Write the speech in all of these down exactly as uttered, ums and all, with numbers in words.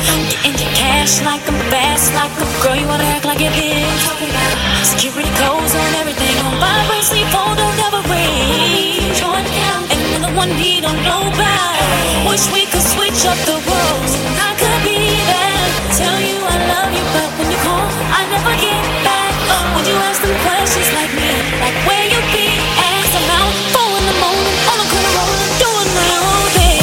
Getting your cash like I'm fast, like a girl, you wanna act like it is. Security codes on everything, on vibrate, sleep, phone don't ever ring. And you're the one he don't know about. Wish we could switch up the roles. I could be there, tell you I love you, but when you call, I never get back. Would you ask them questions like me, like where you be? Ask them out, four in the morning, on the corner rolling, doing my own thing.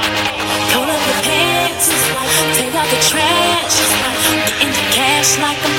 Like